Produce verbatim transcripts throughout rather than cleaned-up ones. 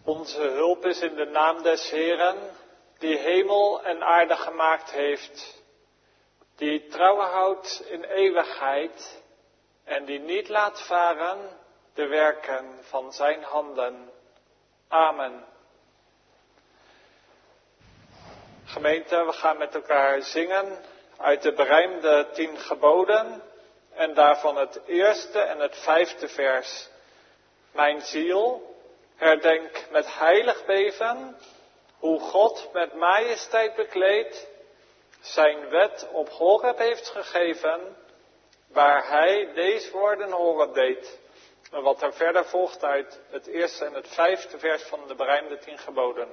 Onze hulp is in de naam des Heeren, die hemel en aarde gemaakt heeft, die trouw houdt in eeuwigheid en die niet laat varen de werken van zijn handen. Amen. Gemeente, we gaan met elkaar zingen uit de berijmde tien geboden en daarvan het eerste en het vijfde vers. Mijn ziel, herdenk met heilig beven, hoe God met majesteit bekleed zijn wet op Horeb heeft gegeven, waar hij deze woorden horen deed. En wat er verder volgt uit het eerste en het vijfde vers van de berijmde tien geboden.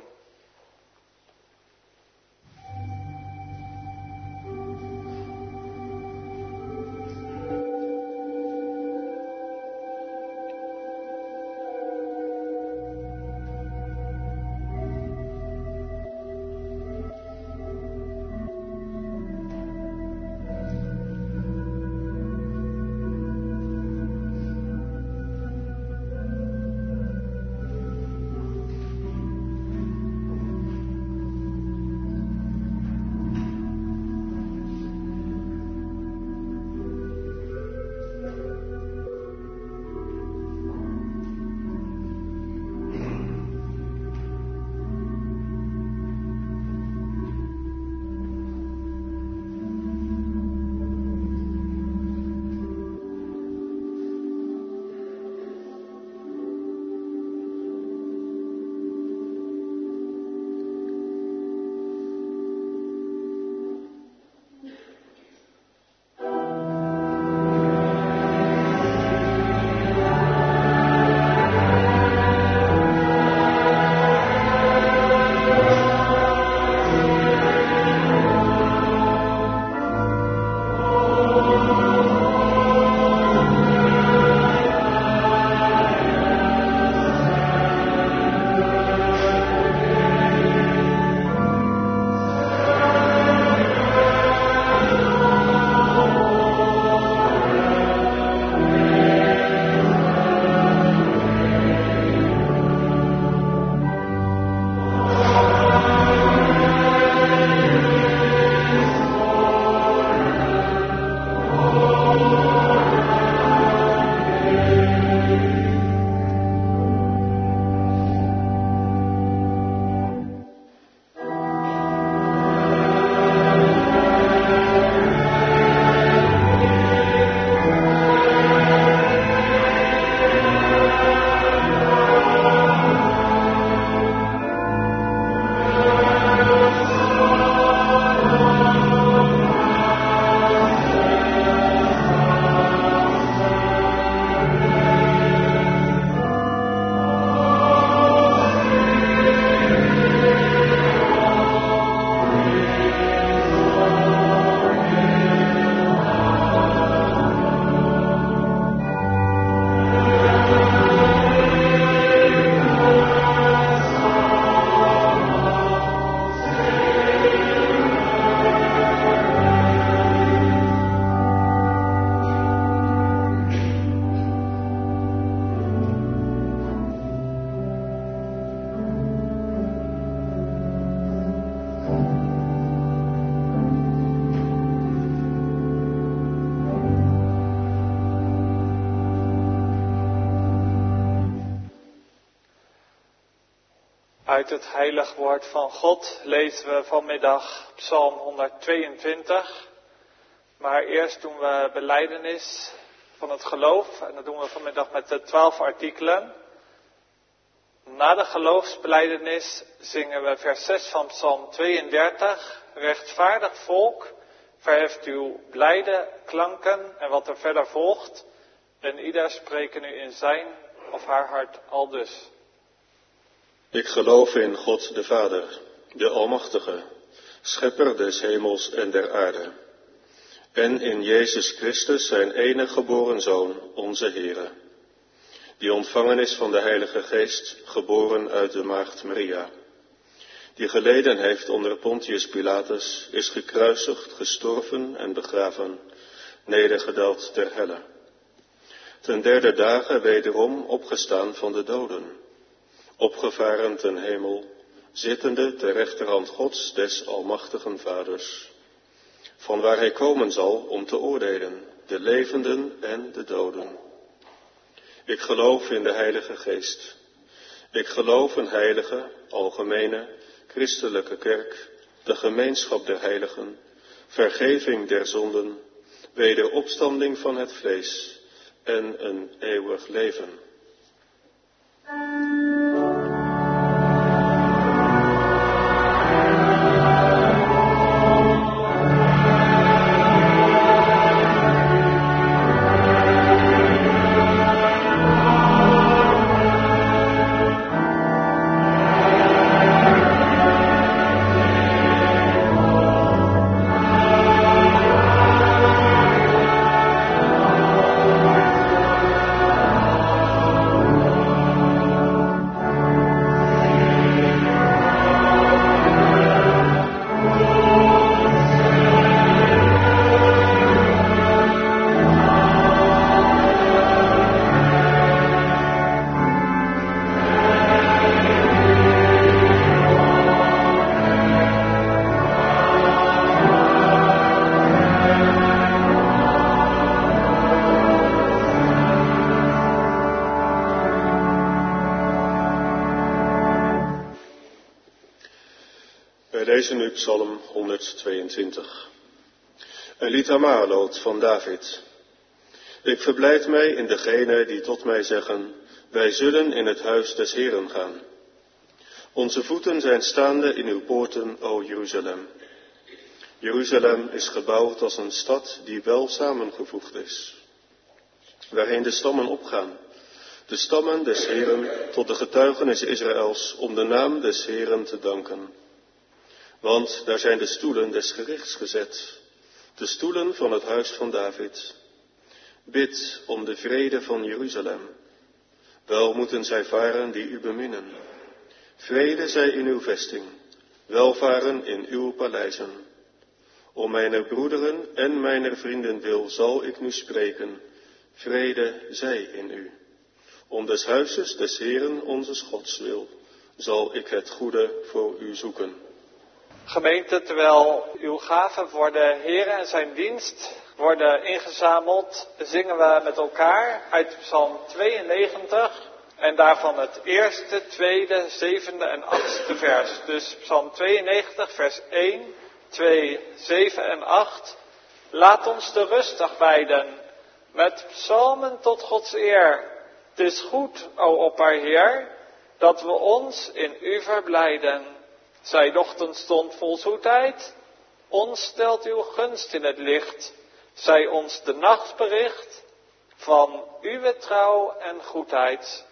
Uit het heilig woord van God lezen we vanmiddag Psalm honderdtweeëntwintig. Maar eerst doen we belijdenis van het geloof en dat doen we vanmiddag met de twaalf artikelen. Na de geloofsbelijdenis zingen we vers zes van Psalm tweeëndertig. Rechtvaardig volk, verheft uw blijde klanken en wat er verder volgt. En ieder spreken nu in zijn of haar hart aldus. Ik geloof in God de Vader, de Almachtige, schepper des hemels en der aarde. En in Jezus Christus, zijn enige geboren Zoon, onze Heere, die ontvangen is van de Heilige Geest, geboren uit de maagd Maria, die geleden heeft onder Pontius Pilatus, is gekruisigd, gestorven en begraven, nedergedaald ter helle. Ten derde dagen wederom opgestaan van de doden, opgevaren ten hemel, zittende ter rechterhand Gods des almachtigen Vaders, van waar hij komen zal om te oordelen, de levenden en de doden. Ik geloof in de Heilige Geest. Ik geloof een heilige, algemene, christelijke kerk, de gemeenschap der heiligen, vergeving der zonden, wederopstanding van het vlees en een eeuwig leven. Wij lezen nu Psalm honderdtweeëntwintig. Een lied Amaloot van David. Ik verblijd mij in degenen die tot mij zeggen, wij zullen in het huis des Heeren gaan. Onze voeten zijn staande in uw poorten, o Jeruzalem. Jeruzalem is gebouwd als een stad die wel samengevoegd is, waarheen de stammen opgaan. De stammen des Heeren tot de getuigenis Israëls om de naam des Heeren te danken. Want daar zijn de stoelen des gerichts gezet, de stoelen van het huis van David. Bid om de vrede van Jeruzalem. Wel moeten zij varen die u beminnen. Vrede zij in uw vesting, welvaren in uw paleizen. Om mijn broederen en mijn vrienden wil zal ik nu spreken, vrede zij in u. Om des huizes des Heeren onze Gods wil, zal ik het goede voor u zoeken. Gemeente, terwijl uw gaven voor de Heer en zijn dienst worden ingezameld, zingen we met elkaar uit Psalm tweeënnegentig en daarvan het eerste, tweede, zevende en achtste vers. Dus Psalm tweeënnegentig, vers één, twee, zeven en acht. Laat ons te rustig wijden met psalmen tot Gods eer. Het is goed, o opperheer, dat we ons in u verblijden. Zij ochtendstond vol zoetheid, ons stelt uw gunst in het licht. Zij ons de nacht bericht van uw trouw en goedheid.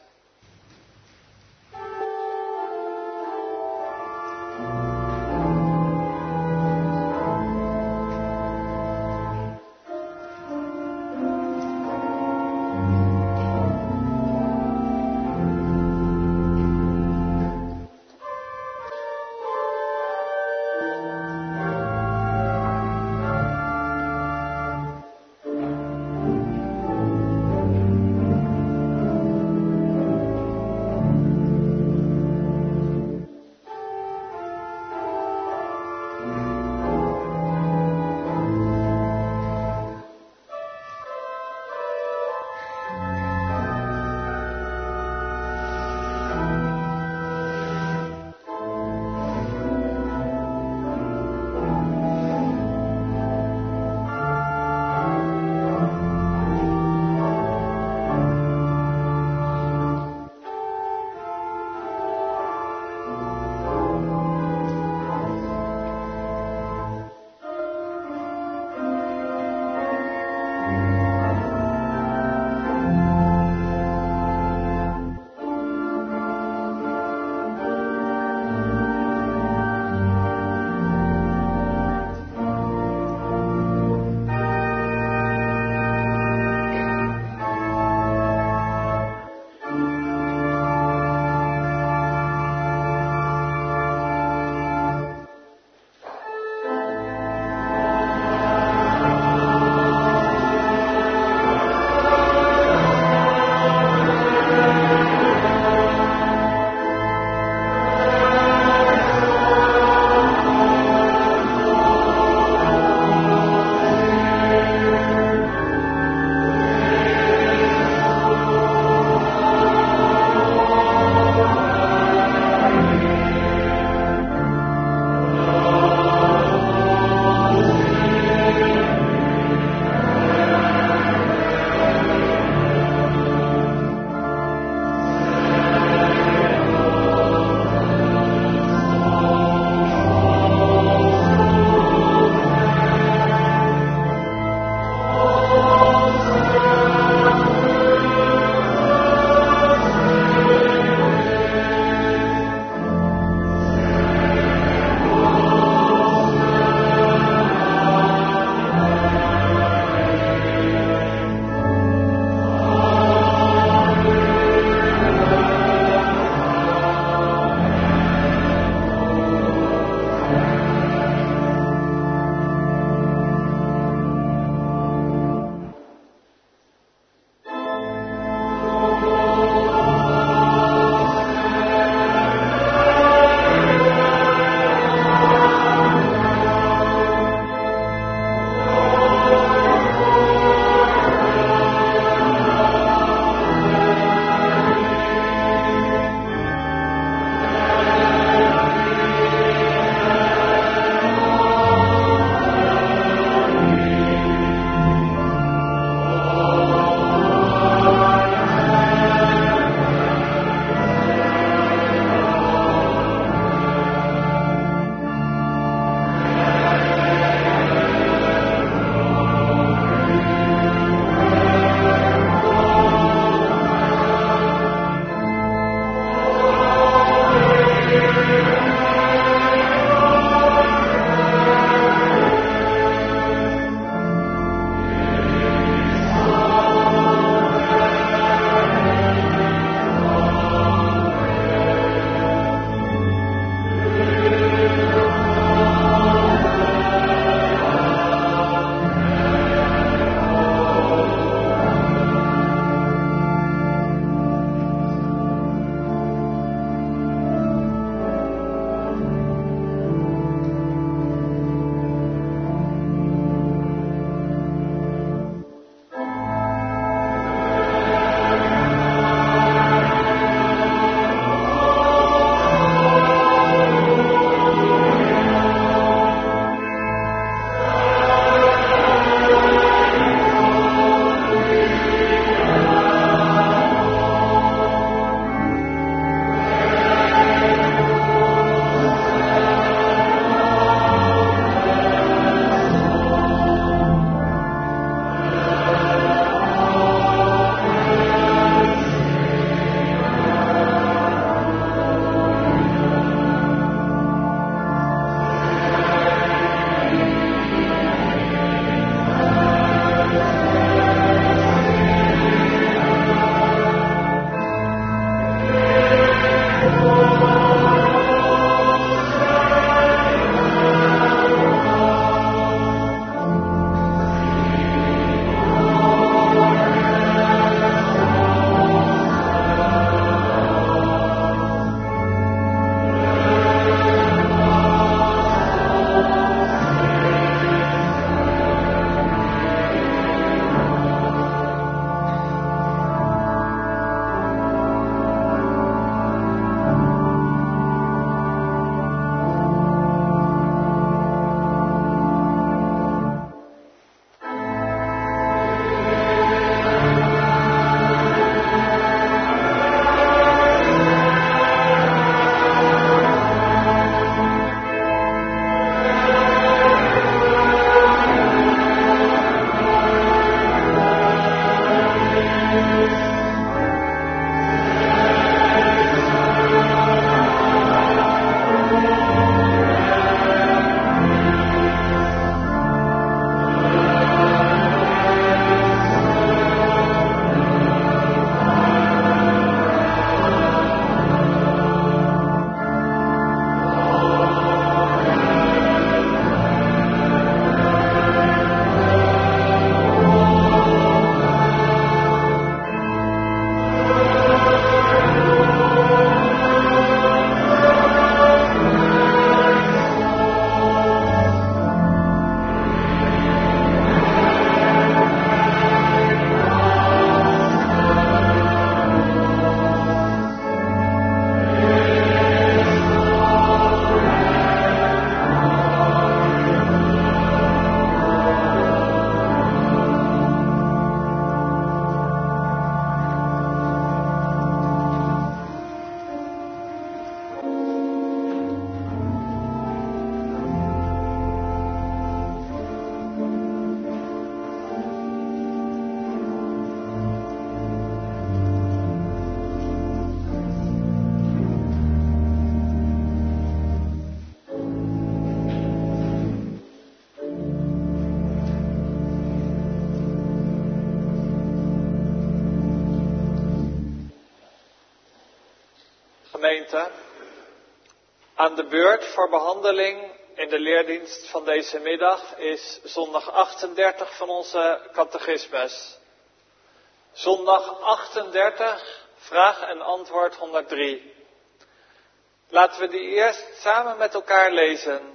gemeente. Aan de beurt voor behandeling in de leerdienst van deze middag is zondag achtendertig van onze catechismus. Zondag achtendertig, vraag en antwoord honderddrie. Laten we die eerst samen met elkaar lezen.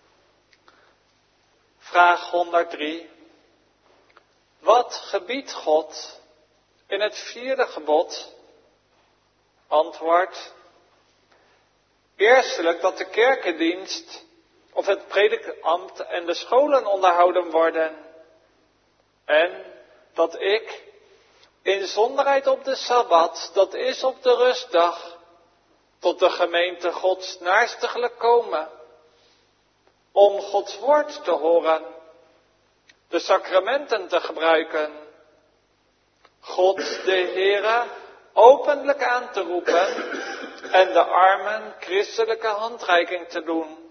Vraag honderddrie. Wat gebiedt God in het vierde gebod? Antwoord. Eerstelijk dat de kerkendienst of het predikambt en de scholen onderhouden worden. En dat ik in zonderheid op de Sabbat, dat is op de rustdag, tot de gemeente Gods naarstiglijk komen, om Gods woord te horen, de sacramenten te gebruiken, God de Heere openlijk aan te roepen en de armen christelijke handreiking te doen.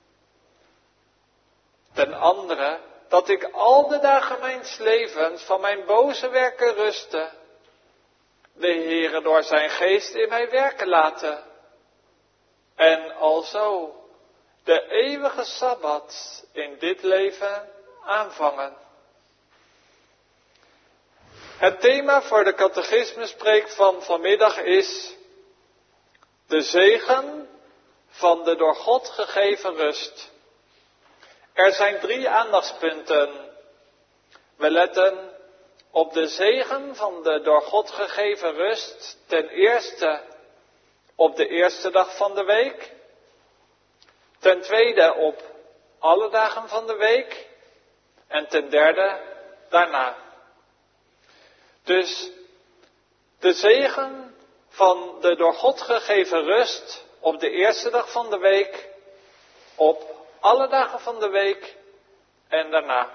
Ten andere, dat ik al de dagen mijns levens van mijn boze werken ruste, de Heere door zijn geest in mij werken laten, en alzo de eeuwige Sabbat in dit leven aanvangen. Het thema voor de catechismuspreek van vanmiddag is de zegen van de door God gegeven rust. Er zijn drie aandachtspunten. We letten op de zegen van de door God gegeven rust, ten eerste op de eerste dag van de week, ten tweede op alle dagen van de week en ten derde daarna. Dus de zegen van de door God gegeven rust op de eerste dag van de week, op alle dagen van de week en daarna.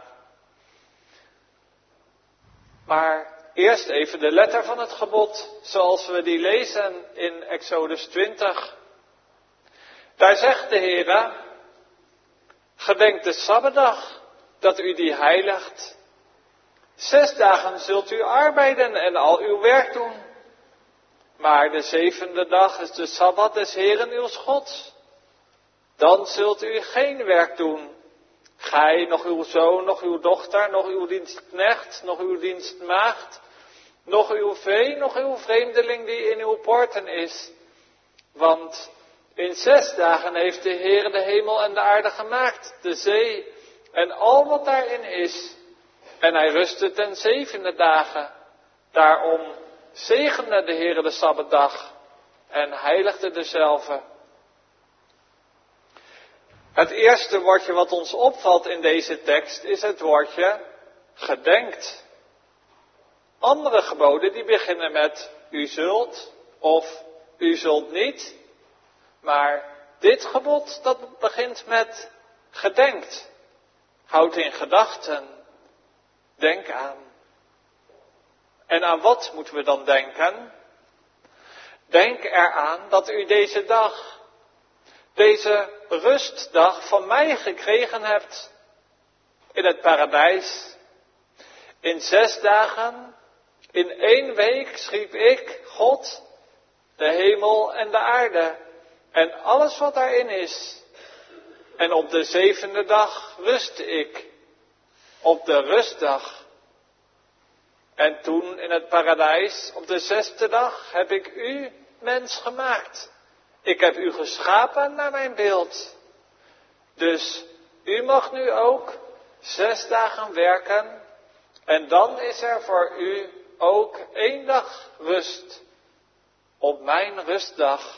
Maar eerst even de letter van het gebod, zoals we die lezen in Exodus twintig. Daar zegt de Heere: gedenk de Sabbatdag, dat u die heiligt. Zes dagen zult u arbeiden en al uw werk doen. Maar de zevende dag is de Sabbat des Heeren uws Gods. Dan zult u geen werk doen. Gij, nog uw zoon, nog uw dochter, nog uw dienstknecht, nog uw dienstmaagd, nog uw vee, nog uw vreemdeling die in uw poorten is. Want in zes dagen heeft de Heer de hemel en de aarde gemaakt, de zee en al wat daarin is. En hij rustte ten zevende dagen. Daarom zegende de Heer de Sabbatdag en heiligde dezelve. Het eerste woordje wat ons opvalt in deze tekst is het woordje gedenkt. Andere geboden die beginnen met u zult of u zult niet. Maar dit gebod dat begint met gedenkt. Houd in gedachten. Denk aan. En aan wat moeten we dan denken? Denk eraan dat u deze dag, deze rustdag van mij gekregen hebt in het paradijs. In zes dagen, in één week schiep ik, God, de hemel en de aarde en alles wat daarin is. En op de zevende dag rustte ik, op de rustdag. En toen in het paradijs, op de zesde dag, heb ik u mens gemaakt. Ik heb u geschapen naar mijn beeld. Dus u mag nu ook zes dagen werken. En dan is er voor u ook één dag rust. Op mijn rustdag.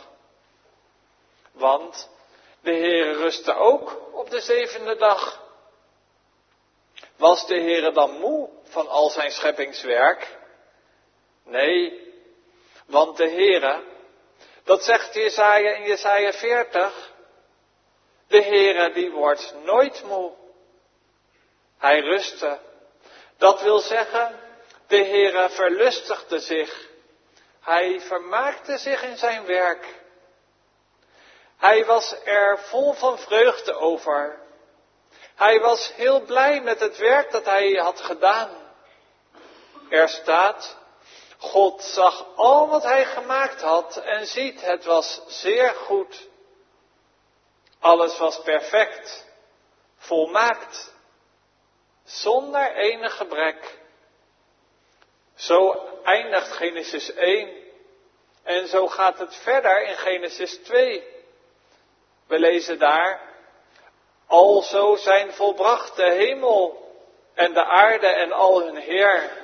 Want de Heere rustte ook op de zevende dag. Was de Heere dan moe van al zijn scheppingswerk? Nee, want de Heere, dat zegt Jesaja in Jesaja veertig, de Heere die wordt nooit moe. Hij rustte. Dat wil zeggen, de Heere verlustigde zich. Hij vermaakte zich in zijn werk. Hij was er vol van vreugde over. Hij was heel blij met het werk dat hij had gedaan. Er staat, God zag al wat hij gemaakt had en ziet, het was zeer goed. Alles was perfect, volmaakt, zonder enig gebrek. Zo eindigt Genesis één. En zo gaat het verder in Genesis twee. We lezen daar: alzo zijn volbracht de hemel en de aarde en al hun heer.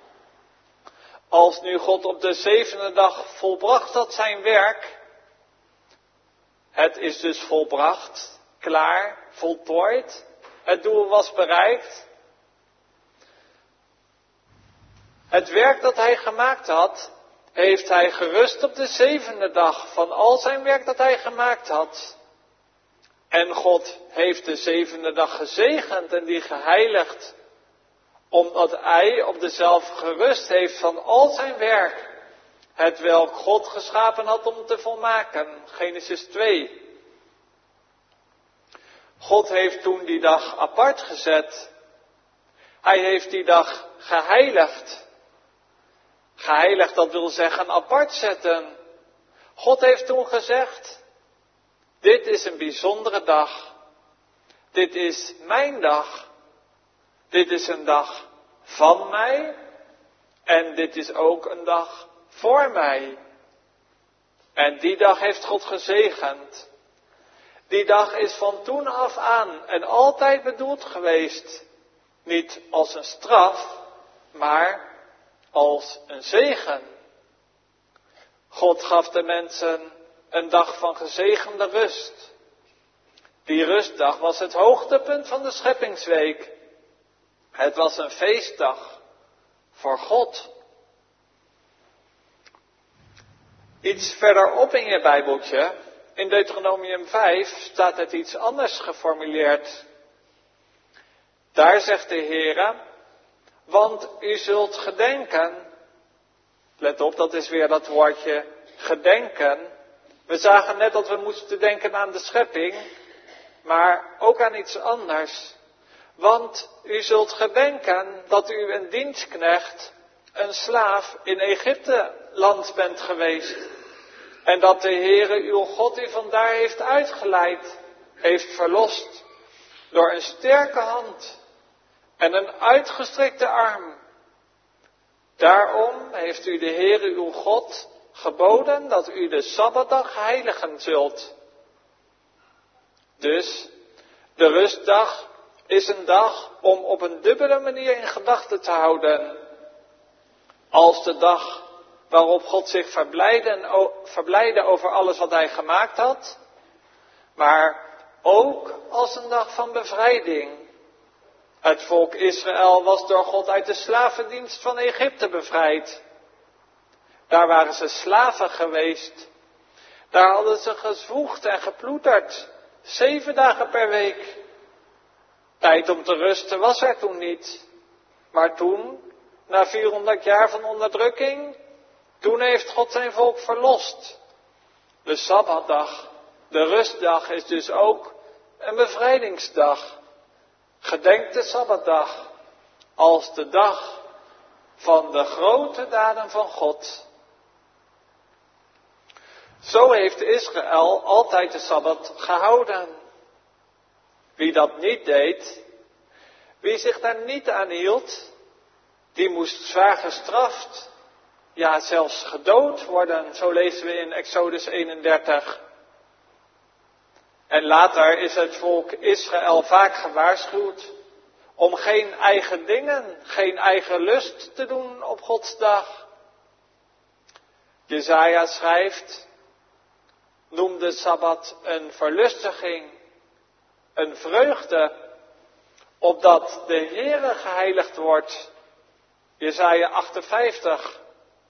Als nu God op de zevende dag volbracht had zijn werk, het is dus volbracht, klaar, voltooid, het doel was bereikt. Het werk dat hij gemaakt had, heeft hij gerust op de zevende dag van al zijn werk dat hij gemaakt had. En God heeft de zevende dag gezegend en die geheiligd, omdat hij op dezelfde gerust heeft van al zijn werk, het welk God geschapen had om te volmaken. Genesis twee. God heeft toen die dag apart gezet. Hij heeft die dag geheiligd. Geheiligd, dat wil zeggen apart zetten. God heeft toen gezegd: dit is een bijzondere dag. Dit is mijn dag. Dit is een dag van mij. En dit is ook een dag voor mij. En die dag heeft God gezegend. Die dag is van toen af aan en altijd bedoeld geweest. Niet als een straf, maar als een zegen. God gaf de mensen een dag van gezegende rust. Die rustdag was het hoogtepunt van de scheppingsweek. Het was een feestdag voor God. Iets verderop in je Bijbeltje, in Deuteronomium vijf, staat het iets anders geformuleerd. Daar zegt de Heere: want u zult gedenken. Let op, dat is weer dat woordje gedenken. We zagen net dat we moesten denken aan de schepping, maar ook aan iets anders. Want u zult gedenken dat u een dienstknecht, een slaaf in Egypte land bent geweest. En dat de Heere uw God u vandaar heeft uitgeleid, heeft verlost. Door een sterke hand en een uitgestrekte arm. Daarom heeft u de Heere uw God geboden dat u de Sabbatdag heiligen zult. Dus, de rustdag is een dag om op een dubbele manier in gedachten te houden. Als de dag waarop God zich verblijdde over alles wat hij gemaakt had, maar ook als een dag van bevrijding. Het volk Israël was door God uit de slavendienst van Egypte bevrijd. Daar waren ze slaven geweest. Daar hadden ze gezwoegd en geploeterd, zeven dagen per week. Tijd om te rusten was er toen niet. Maar toen, na vierhonderd jaar van onderdrukking, toen heeft God zijn volk verlost. De Sabbatdag, de rustdag, is dus ook een bevrijdingsdag. Gedenk de Sabbatdag als de dag van de grote daden van God. Zo heeft Israël altijd de Sabbat gehouden. Wie dat niet deed, wie zich daar niet aan hield, die moest zwaar gestraft, ja zelfs gedood worden. Zo lezen we in Exodus eenendertig. En later is het volk Israël vaak gewaarschuwd om geen eigen dingen, geen eigen lust te doen op Gods dag. Jesaja schrijft: noem de Sabbat een verlustiging, een vreugde, opdat de Heere geheiligd wordt. Jesaja achtenvijftig.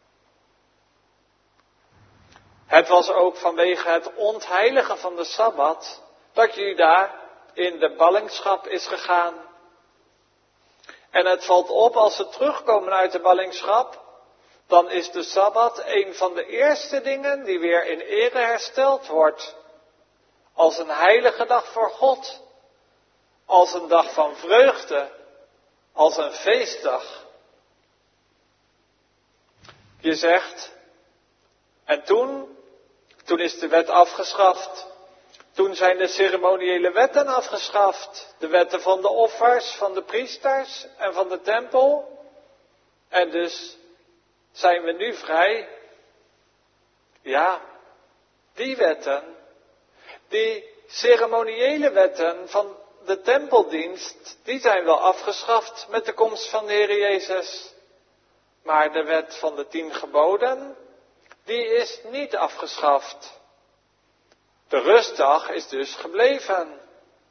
Het was ook vanwege het ontheiligen van de Sabbat dat Juda in de ballingschap is gegaan. En het valt op, als ze terugkomen uit de ballingschap, dan is de Sabbat een van de eerste dingen die weer in ere hersteld wordt. Als een heilige dag voor God. Als een dag van vreugde. Als een feestdag. Je zegt, en toen, toen is de wet afgeschaft. Toen zijn de ceremoniële wetten afgeschaft. De wetten van de offers, van de priesters en van de tempel. En dus zijn we nu vrij. Ja, die wetten, die ceremoniële wetten van de tempeldienst, die zijn wel afgeschaft met de komst van de Heer Jezus. Maar de wet van de tien geboden, die is niet afgeschaft. De rustdag is dus gebleven.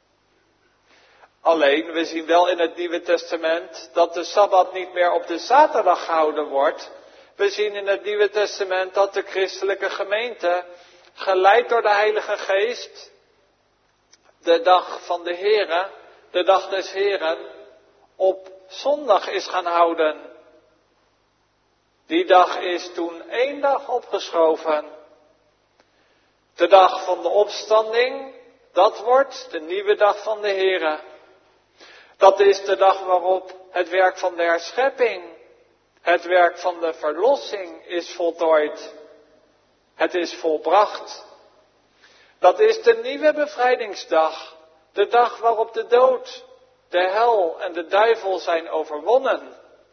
Alleen, we zien wel in het Nieuwe Testament dat de Sabbat niet meer op de zaterdag gehouden wordt. We zien in het Nieuwe Testament dat de christelijke gemeente, geleid door de Heilige Geest, de dag van de Here, de dag des Heren, op zondag is gaan houden. Die dag is toen één dag opgeschoven. De dag van de opstanding, dat wordt de nieuwe dag van de Here. Dat is de dag waarop het werk van de herschepping, het werk van de verlossing is voltooid. Het is volbracht. Dat is de nieuwe bevrijdingsdag. De dag waarop de dood, de hel en de duivel zijn overwonnen.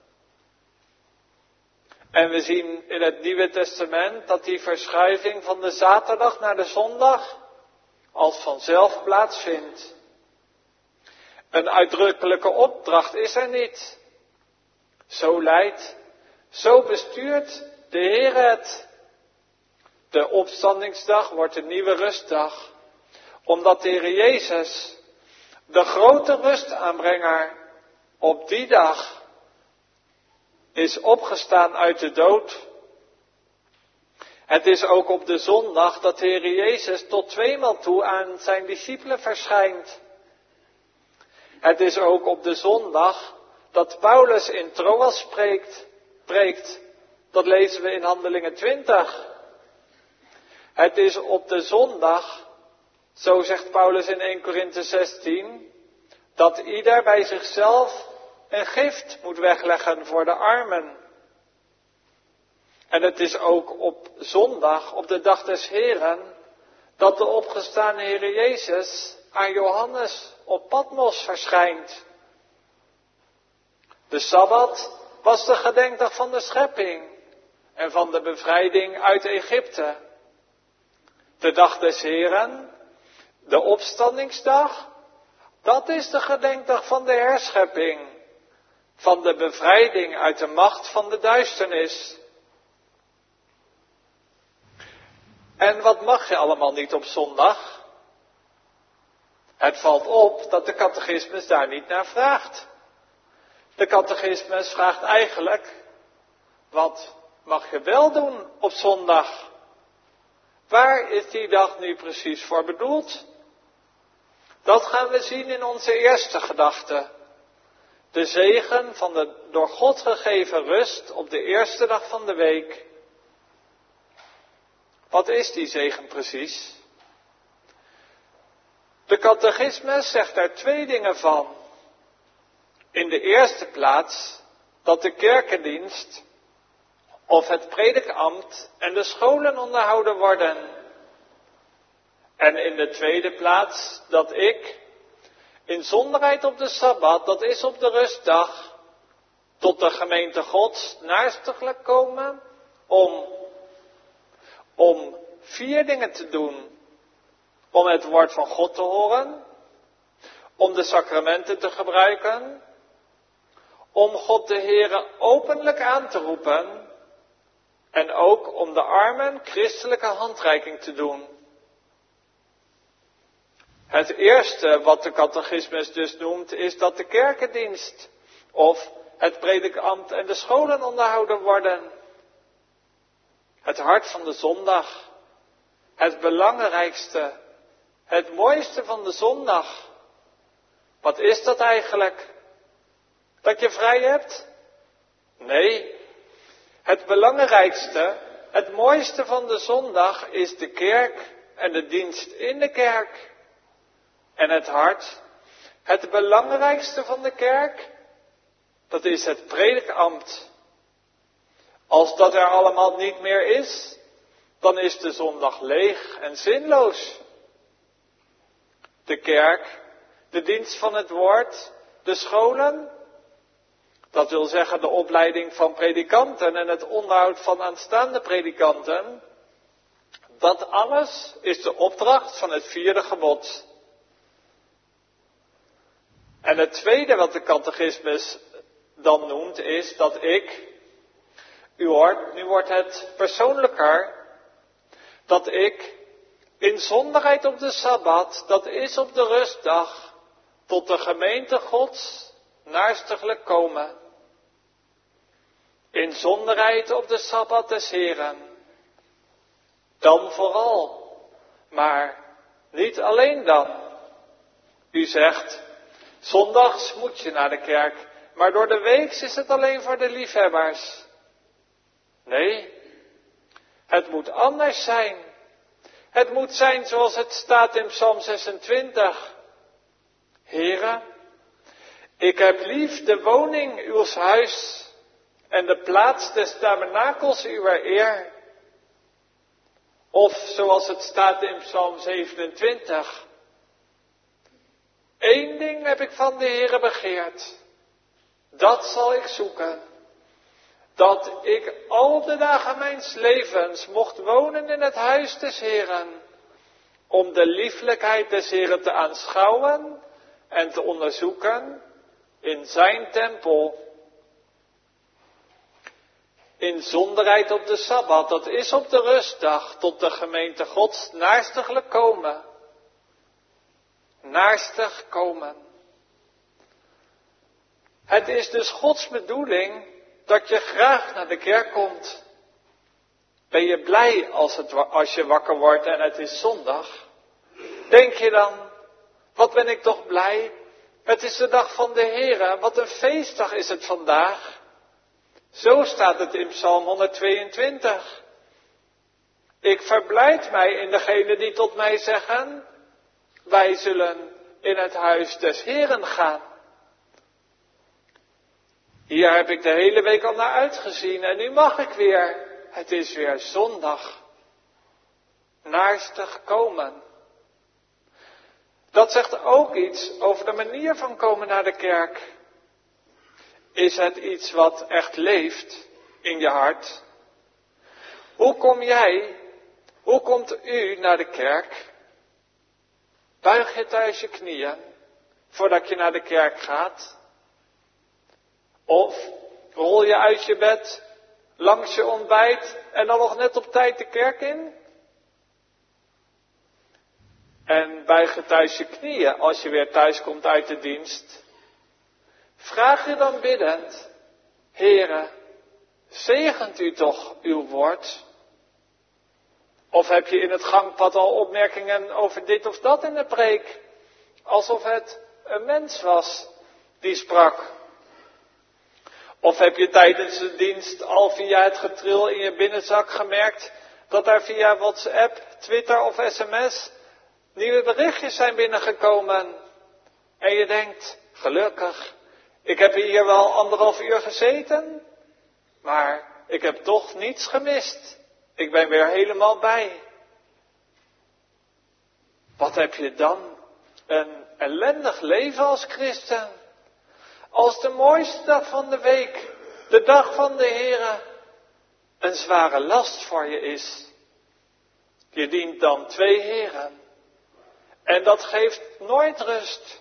En we zien in het Nieuwe Testament dat die verschuiving van de zaterdag naar de zondag als vanzelf plaatsvindt. Een uitdrukkelijke opdracht is er niet. Zo leidt, zo bestuurt de Heer het. De opstandingsdag wordt de nieuwe rustdag, omdat de Heer Jezus, de grote rustaanbrenger, op die dag is opgestaan uit de dood. Het is ook op de zondag dat de Heer Jezus tot tweemaal toe aan zijn discipelen verschijnt. Het is ook op de zondag dat Paulus in Troas spreekt, preekt. Dat lezen we in Handelingen twintig. Het is op de zondag, zo zegt Paulus in eerste Korinthe zestien, dat ieder bij zichzelf een gift moet wegleggen voor de armen. En het is ook op zondag, op de dag des Heren, dat de opgestane Heer Jezus aan Johannes op Patmos verschijnt. De Sabbat was de gedenkdag van de schepping en van de bevrijding uit Egypte. De dag des Heren, de opstandingsdag, dat is de gedenkdag van de herschepping, van de bevrijding uit de macht van de duisternis. En wat mag je allemaal niet op zondag? Het valt op dat de catechismus daar niet naar vraagt. De catechismus vraagt eigenlijk, wat mag je wel doen op zondag? Waar is die dag nu precies voor bedoeld? Dat gaan we zien in onze eerste gedachte. De zegen van de door God gegeven rust op de eerste dag van de week. Wat is die zegen precies? De catechismus zegt daar twee dingen van. In de eerste plaats dat de kerkendienst of het predikambt en de scholen onderhouden worden. En in de tweede plaats dat ik, in zonderheid op de Sabbat, dat is op de rustdag, tot de gemeente Gods naarstiglijk komen om, om vier dingen te doen. Om het woord van God te horen, om de sacramenten te gebruiken, om God de Heere openlijk aan te roepen en ook om de armen christelijke handreiking te doen. Het eerste wat de catechismus dus noemt is dat de kerkendienst of het predikambt en de scholen onderhouden worden. Het hart van de zondag, het belangrijkste, het mooiste van de zondag. Wat is dat eigenlijk? Dat je vrij hebt? Nee. Het belangrijkste, het mooiste van de zondag is de kerk en de dienst in de kerk. En het hart, het belangrijkste van de kerk, dat is het predikambt. Als dat er allemaal niet meer is, dan is de zondag leeg en zinloos. De kerk, de dienst van het woord, de scholen, dat wil zeggen de opleiding van predikanten en het onderhoud van aanstaande predikanten, dat alles is de opdracht van het vierde gebod. En het tweede wat de catechismus dan noemt is dat ik, u hoort, nu wordt het persoonlijker, dat ik in zonderheid op de Sabbat, dat is op de rustdag, tot de gemeente Gods naarstiglijk komen. In zonderheid op de Sabbat des Heren. Dan vooral, maar niet alleen dan. U zegt, zondags moet je naar de kerk, maar door de week is het alleen voor de liefhebbers. Nee, het moet anders zijn. Het moet zijn zoals het staat in Psalm zesentwintig. Heere, ik heb lief de woning uws huis en de plaats des tabernakels uwer eer. Of zoals het staat in Psalm zevenentwintig. Eén ding heb ik van de Heere begeerd. Dat zal ik zoeken. Dat ik al de dagen mijns levens mocht wonen in het huis des Heeren. Om de lieflijkheid des Heeren te aanschouwen en te onderzoeken in zijn tempel. In zonderheid op de Sabbat, dat is op de rustdag, tot de gemeente Gods naarstiglijk komen. Naarstig komen. Het is dus Gods bedoeling dat je graag naar de kerk komt. Ben je blij als, het, als je wakker wordt en het is zondag? Denk je dan, wat ben ik toch blij? Het is de dag van de Heere, wat een feestdag is het vandaag. Zo staat het in Psalm honderdtweeëntwintig. Ik verblijd mij in degenen die tot mij zeggen, wij zullen in het huis des Heeren gaan. Hier heb ik de hele week al naar uitgezien en nu mag ik weer. Het is weer zondag. Naarstig komen. Dat zegt ook iets over de manier van komen naar de kerk. Is het iets wat echt leeft in je hart? Hoe kom jij, hoe komt u naar de kerk? Buig je thuis je knieën voordat je naar de kerk gaat? Of rol je uit je bed, langs je ontbijt en dan nog net op tijd de kerk in? En buig je thuis je knieën als je weer thuis komt uit de dienst? Vraag je dan biddend, Heere, zegent u toch uw woord? Of heb je in het gangpad al opmerkingen over dit of dat in de preek? Alsof het een mens was die sprak. Of heb je tijdens de dienst al via het getril in je binnenzak gemerkt dat er via WhatsApp, Twitter of sms nieuwe berichtjes zijn binnengekomen? En je denkt, gelukkig, ik heb hier wel anderhalf uur gezeten, maar ik heb toch niets gemist. Ik ben weer helemaal bij. Wat heb je dan? Een ellendig leven als christen. Als de mooiste dag van de week, de dag van de Heere, een zware last voor je is. Je dient dan twee heren. En dat geeft nooit rust.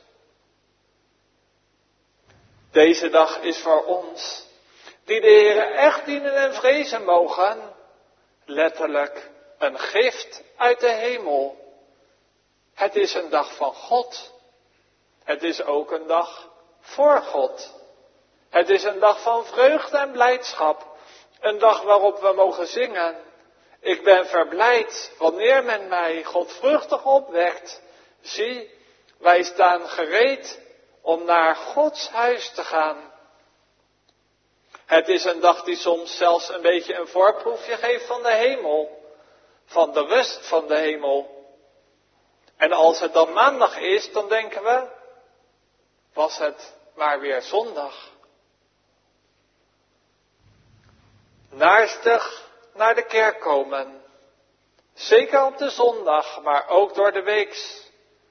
Deze dag is voor ons, die de Heere echt dienen en vrezen mogen, letterlijk een gift uit de hemel. Het is een dag van God. Het is ook een dag voor God. Het is een dag van vreugde en blijdschap. Een dag waarop we mogen zingen. Ik ben verblijd wanneer men mij godvruchtig opwekt. Zie, wij staan gereed om naar Gods huis te gaan. Het is een dag die soms zelfs een beetje een voorproefje geeft van de hemel. Van de rust van de hemel. En als het dan maandag is, dan denken we, was het maar weer zondag. Naarstig naar de kerk komen. Zeker op de zondag, maar ook door de weeks.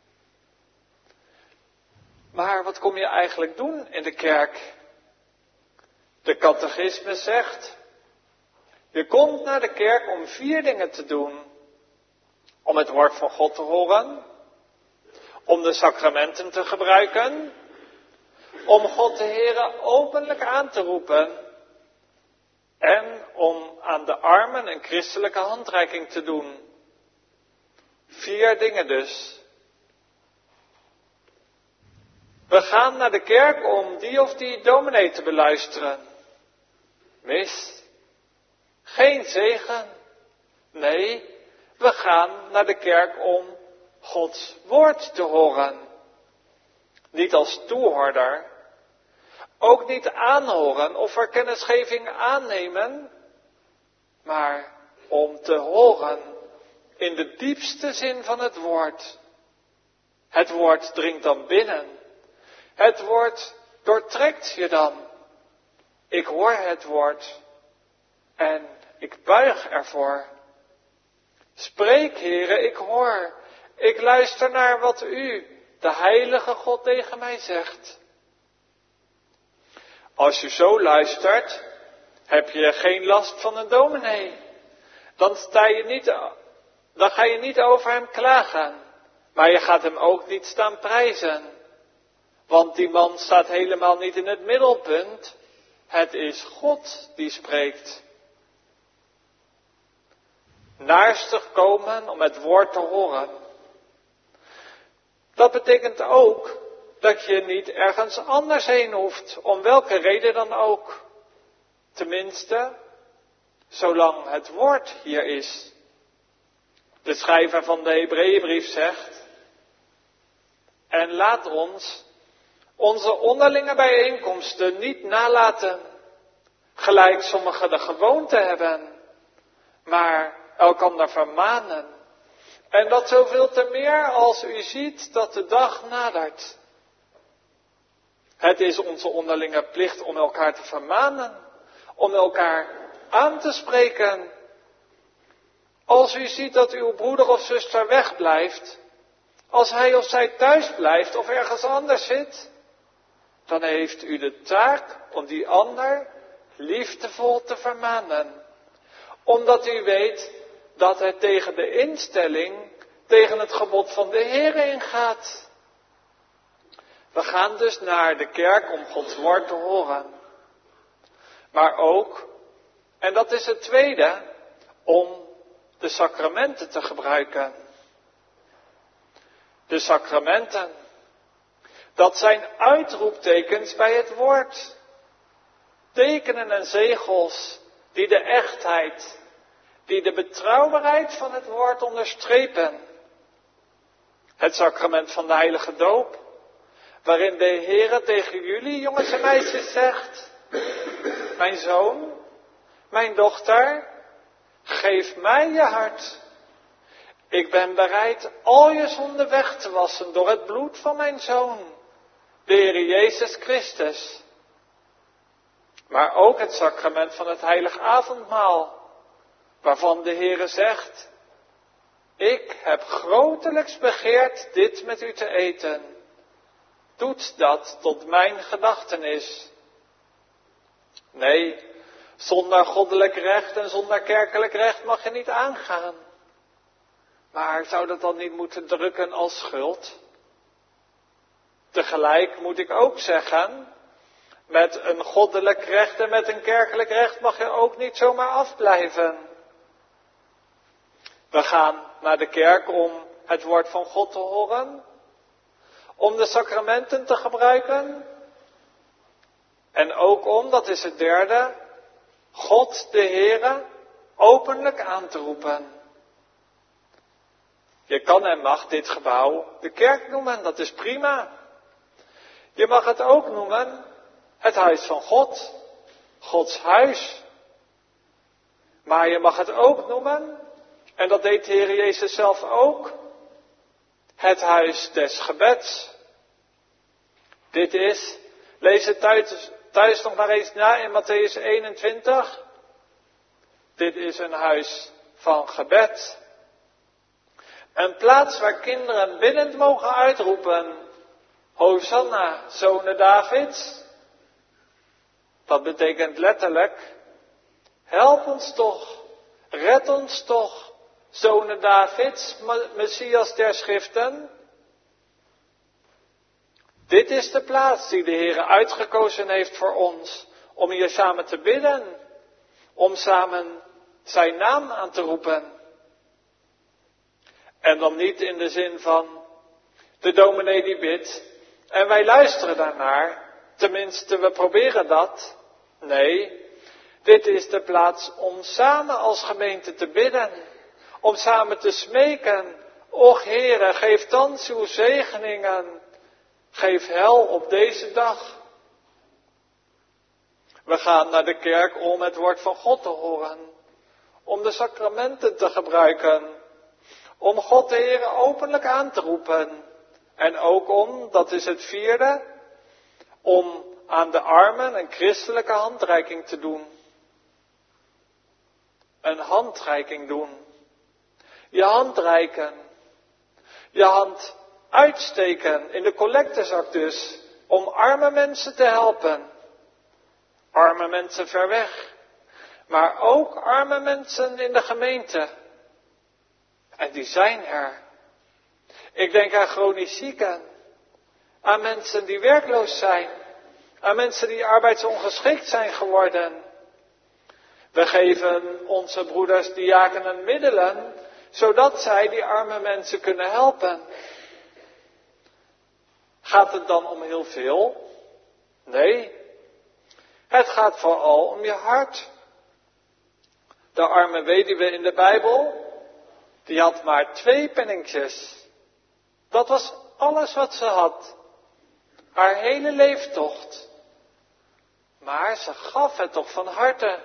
Maar wat kom je eigenlijk doen in de kerk? De catechisme zegt, je komt naar de kerk om vier dingen te doen. Om het woord van God te horen, om de sacramenten te gebruiken, om God de Heere openlijk aan te roepen en om aan de armen een christelijke handreiking te doen. Vier dingen dus. We gaan naar de kerk om die of die dominee te beluisteren. Mis. Geen zegen. Nee, we gaan naar de kerk om Gods woord te horen. Niet als toehoorder. Ook niet aanhoren of er kennisgeving aannemen. Maar om te horen in de diepste zin van het woord. Het woord dringt dan binnen. Het woord doortrekt je dan. Ik hoor het woord en ik buig ervoor. Spreek, Heere, ik hoor. Ik luister naar wat u, de heilige God, tegen mij zegt. Als je zo luistert, heb je geen last van een dominee. Dan, sta je niet, dan ga je niet over hem klagen. Maar je gaat hem ook niet staan prijzen. Want die man staat helemaal niet in het middelpunt. Het is God die spreekt. Naarstig komen om het woord te horen. Dat betekent ook dat je niet ergens anders heen hoeft, om welke reden dan ook. Tenminste, zolang het woord hier is. De schrijver van de Hebreeënbrief zegt, en laat ons onze onderlinge bijeenkomsten niet nalaten, gelijk sommigen de gewoonte hebben, maar elkander vermanen. En dat zoveel te meer als u ziet dat de dag nadert. Het is onze onderlinge plicht om elkaar te vermanen, om elkaar aan te spreken. Als u ziet dat uw broeder of zuster wegblijft, als hij of zij thuis blijft of ergens anders zit, dan heeft u de taak om die ander liefdevol te vermanen. Omdat u weet dat het tegen de instelling, tegen het gebod van de Heer ingaat. We gaan dus naar de kerk om Gods woord te horen. Maar ook, en dat is het tweede, om de sacramenten te gebruiken. De sacramenten, dat zijn uitroeptekens bij het woord. Tekenen en zegels die de echtheid, die de betrouwbaarheid van het woord onderstrepen. Het sacrament van de heilige doop, waarin de Heere tegen jullie, jongens en meisjes, zegt, mijn zoon, mijn dochter, geef mij je hart. Ik ben bereid al je zonden weg te wassen door het bloed van mijn zoon, de Heer Jezus Christus. Maar ook het sacrament van het heilig avondmaal, waarvan de Heere zegt, ik heb grotelijks begeerd dit met u te eten. Doet dat tot mijn gedachtenis. Nee, zonder goddelijk recht en zonder kerkelijk recht mag je niet aangaan. Maar zou dat dan niet moeten drukken als schuld? Tegelijk moet ik ook zeggen, met een goddelijk recht en met een kerkelijk recht mag je ook niet zomaar afblijven. We gaan naar de kerk om het woord van God te horen, om de sacramenten te gebruiken en ook om, dat is het derde, God de Heere openlijk aan te roepen. Je kan en mag dit gebouw de kerk noemen, dat is prima. Je mag het ook noemen het huis van God, Gods huis. Maar je mag het ook noemen, en dat deed de Heer Jezus zelf ook, het huis des gebeds. Dit is, lees het thuis, thuis nog maar eens na in Mattheüs eenentwintig. Dit is een huis van gebed. Een plaats waar kinderen biddend mogen uitroepen, Hosanna, zonen Davids. Dat betekent letterlijk, help ons toch, red ons toch, zonen Davids, Messias der Schriften. Dit is de plaats die de Heer uitgekozen heeft voor ons, om hier samen te bidden, om samen zijn naam aan te roepen. En dan niet in de zin van, de dominee die bidt, en wij luisteren daarnaar, tenminste we proberen dat. Nee, dit is de plaats om samen als gemeente te bidden, om samen te smeken, och Heere, geef thans uw zegeningen, geef hel op deze dag. We gaan naar de kerk om het woord van God te horen, om de sacramenten te gebruiken, om God de Heere openlijk aan te roepen. En ook om, dat is het vierde, om aan de armen een christelijke handreiking te doen. Een handreiking doen. Je hand reiken. Je hand uitsteken in de collectezak dus, om arme mensen te helpen. Arme mensen ver weg. Maar ook arme mensen in de gemeente. En die zijn er. Ik denk aan chronisch zieken. Aan mensen die werkloos zijn. Aan mensen die arbeidsongeschikt zijn geworden. We geven onze broeders diakenen middelen, zodat zij die arme mensen kunnen helpen. Gaat het dan om heel veel? Nee. Het gaat vooral om je hart. De arme weduwe in de Bijbel, die had maar twee penninkjes. Dat was alles wat ze had. Haar hele leeftocht. Maar ze gaf het toch van harte.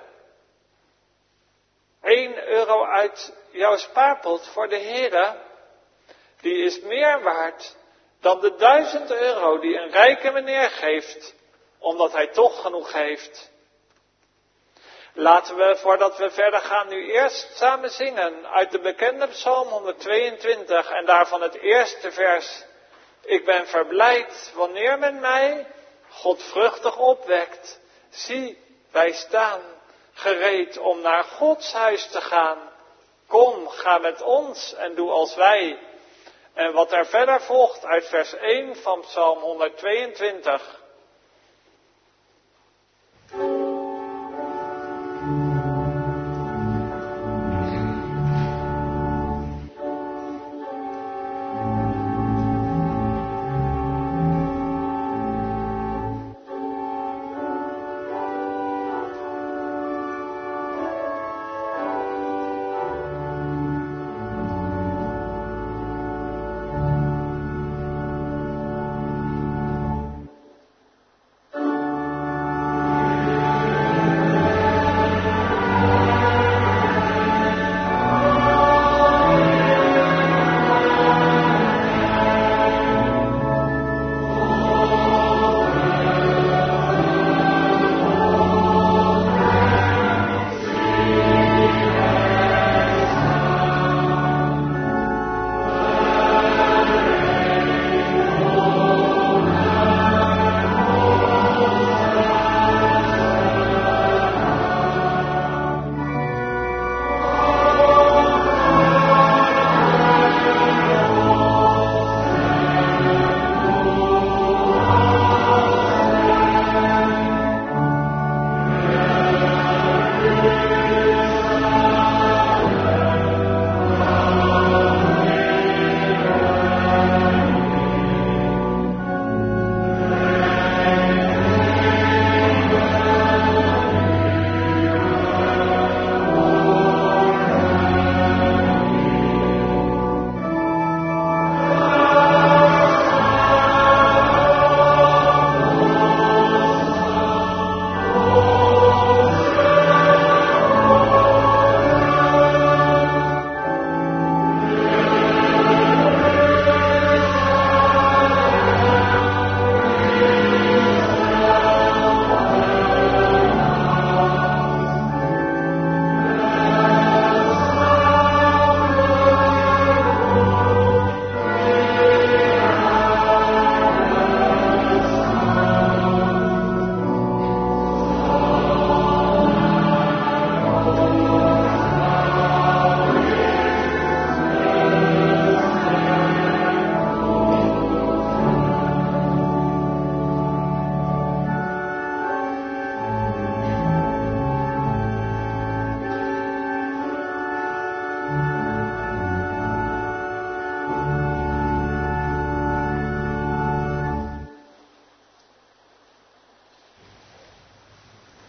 Eén euro uit jouw spaarpot voor de Heere, die is meer waard dan de duizend euro die een rijke meneer geeft, omdat hij toch genoeg heeft. Laten we, voordat we verder gaan, nu eerst samen zingen uit de bekende Psalm honderdtweeëntwintig en daarvan het eerste vers. Ik ben verblijd wanneer men mij godvruchtig opwekt. Zie, wij staan gereed om naar Gods huis te gaan. Kom, ga met ons en doe als wij. En wat er verder volgt uit vers één van Psalm honderdtweeëntwintig.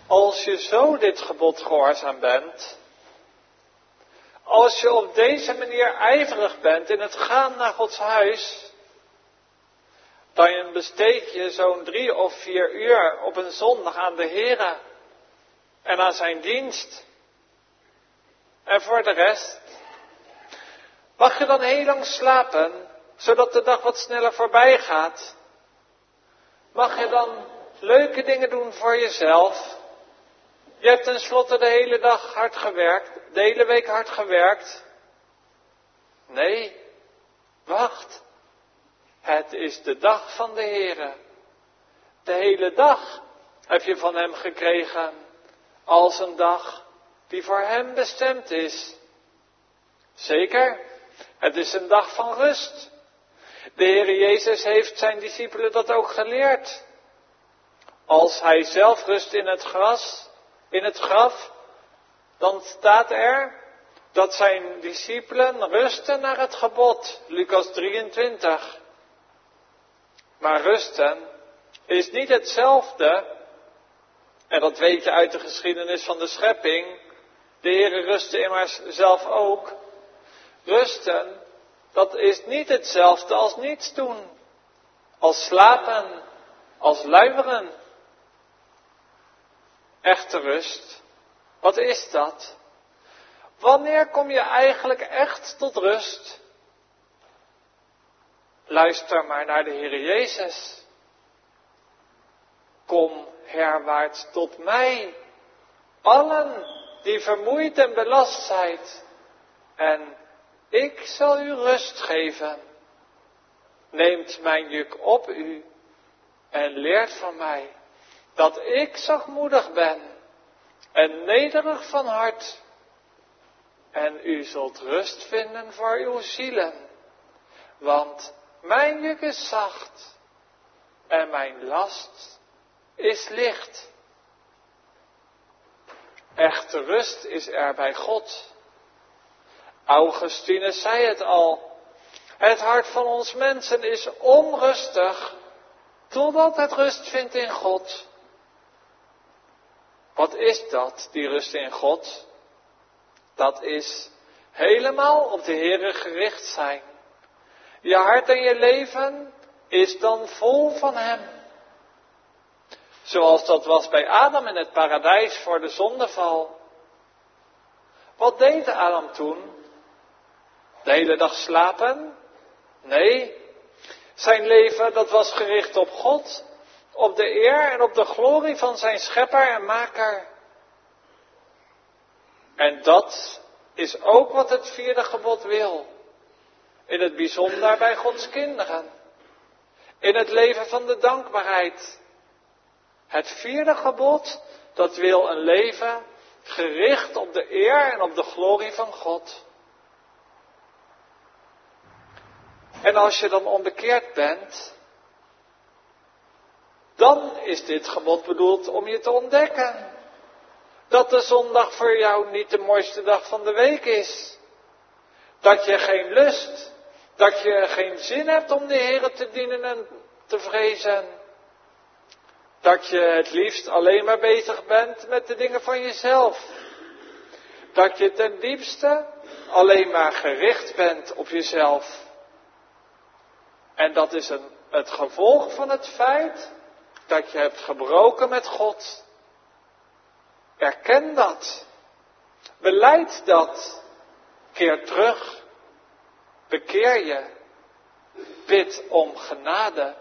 als je zo dit gebod gehoorzaam bent, als je op deze manier ijverig bent in het gaan naar Gods huis, dan besteed je zo'n drie of vier uur op een zondag aan de Here en aan zijn dienst. En voor de rest, mag je dan heel lang slapen, zodat de dag wat sneller voorbij gaat? Mag je dan leuke dingen doen voor jezelf? Je hebt tenslotte de hele dag hard gewerkt, de hele week hard gewerkt. Nee, wacht. Het is de dag van de Heere. De hele dag heb je van hem gekregen als een dag die voor hem bestemd is. Zeker, het is een dag van rust. De Heere Jezus heeft zijn discipelen dat ook geleerd. Als hij zelf rust in het gras, in het graf, dan staat er dat zijn discipelen rusten naar het gebod. Lucas drieëntwintig. Maar rusten is niet hetzelfde, en dat weet je uit de geschiedenis van de schepping. De Heere rustte immers zelf ook. Rusten, dat is niet hetzelfde als niets doen, als slapen, als luieren. Echte rust, wat is dat? Wanneer kom je eigenlijk echt tot rust? Luister maar naar de Heere Jezus. Kom herwaarts tot mij, allen die vermoeid en belast zijt, en ik zal u rust geven. Neemt mijn juk op u en leert van mij, dat ik zachtmoedig ben en nederig van hart. En u zult rust vinden voor uw zielen, want mijn juk is zacht en mijn last is licht. Echte rust is er bij God. Augustinus zei het al. Het hart van ons mensen is onrustig, totdat het rust vindt in God. Wat is dat, die rust in God? Dat is helemaal op de Heere gericht zijn. Je hart en je leven is dan vol van hem. Zoals dat was bij Adam in het paradijs voor de zondeval. Wat deed Adam toen? De hele dag slapen? Nee. Zijn leven, dat was gericht op God, op de eer en op de glorie van zijn schepper en maker. En dat is ook wat het vierde gebod wil. In het bijzonder bij Gods kinderen. In het leven van de dankbaarheid. Het vierde gebod, dat wil een leven gericht op de eer en op de glorie van God. En als je dan onbekeerd bent, dan is dit gebod bedoeld om je te ontdekken. Dat de zondag voor jou niet de mooiste dag van de week is. Dat je geen lust, dat je geen zin hebt om de Heere te dienen en te vrezen. Dat je het liefst alleen maar bezig bent met de dingen van jezelf. Dat je ten diepste alleen maar gericht bent op jezelf. En dat is een, het gevolg van het feit dat je hebt gebroken met God. Erken dat. Belijd dat. Keer terug. Bekeer je. Bid om genade.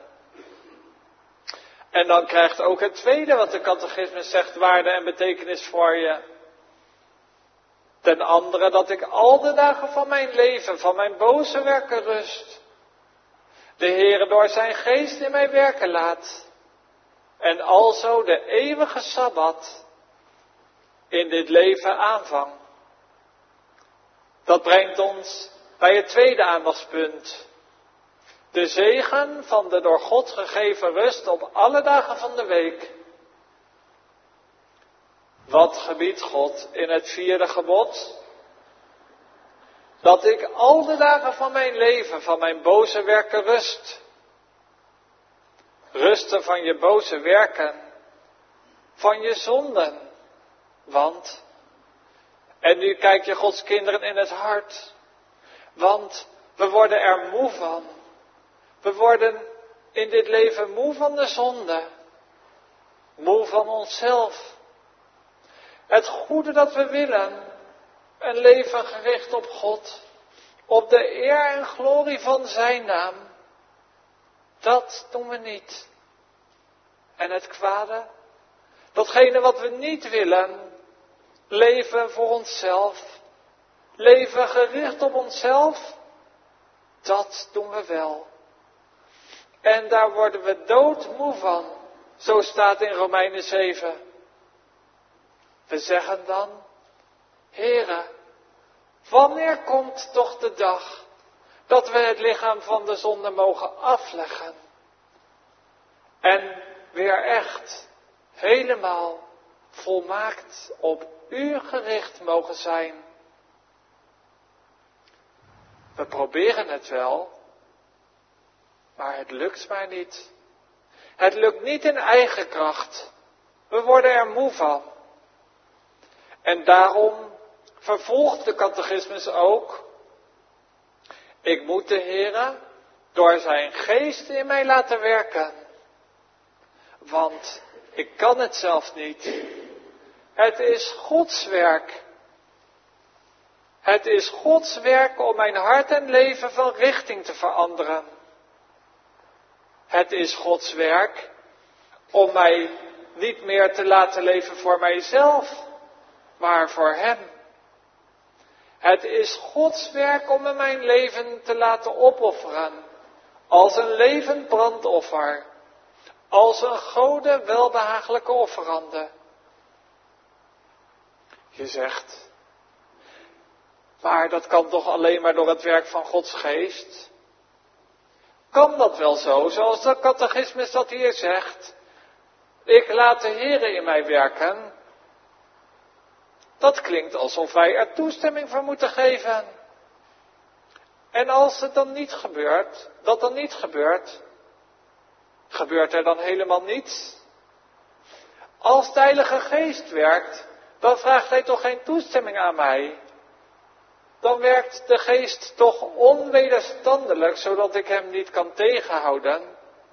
En dan krijgt ook het tweede wat de catechismus zegt waarde en betekenis voor je. Ten andere dat ik al de dagen van mijn leven, van mijn boze werken rust. De Heere door zijn geest in mij werken laat. En alzo de eeuwige Sabbat in dit leven aanvang. Dat brengt ons bij het tweede aandachtspunt. De zegen van de door God gegeven rust op alle dagen van de week. Wat gebiedt God in het vierde gebod? Dat ik al de dagen van mijn leven, van mijn boze werken rust. Rusten van je boze werken. van je zonden. Want, en nu kijk je Gods kinderen in het hart, want we worden er moe van. We worden in dit leven moe van de zonde. Moe van onszelf. Het goede dat we willen, een leven gericht op God, op de eer en glorie van zijn naam, dat doen we niet. En het kwade, datgene wat we niet willen, leven voor onszelf, leven gericht op onszelf, dat doen we wel. En daar worden we doodmoe van, zo staat in Romeinen zeven. We zeggen dan, Heere, wanneer komt toch de dag dat we het lichaam van de zonde mogen afleggen? En weer echt, helemaal, volmaakt op u gericht mogen zijn. We proberen het wel, maar het lukt maar niet. Het lukt niet in eigen kracht. We worden er moe van. En daarom vervolgt de catechismus ook. Ik moet de Heere door zijn geest in mij laten werken. Want ik kan het zelf niet. Het is Gods werk. Het is Gods werk om mijn hart en leven van richting te veranderen. Het is Gods werk om mij niet meer te laten leven voor mijzelf, maar voor Hem. Het is Gods werk om me mijn leven te laten opofferen, als een levend brandoffer, als een Gode welbehagelijke offerande. Je zegt, maar dat kan toch alleen maar door het werk van Gods geest? Kan dat wel zo, zoals de catechismus dat hier zegt? Ik laat de Heere in mij werken. Dat klinkt alsof wij er toestemming voor moeten geven. En als het dan niet gebeurt, dat dan niet gebeurt, gebeurt er dan helemaal niets? Als de Heilige Geest werkt, dan vraagt Hij toch geen toestemming aan mij? Dan werkt de Geest toch onwederstandelijk, zodat ik Hem niet kan tegenhouden?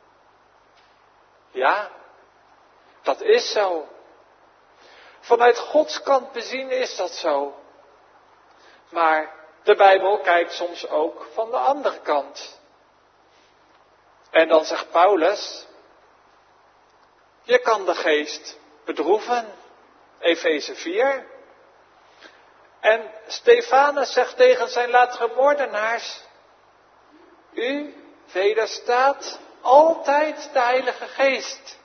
Ja, dat is zo. Vanuit Gods kant bezien is dat zo. Maar de Bijbel kijkt soms ook van de andere kant. En dan zegt Paulus, je kan de Geest bedroeven. Efeze vier. En Stefanus zegt tegen zijn latere moordenaars, u wederstaat altijd de Heilige Geest.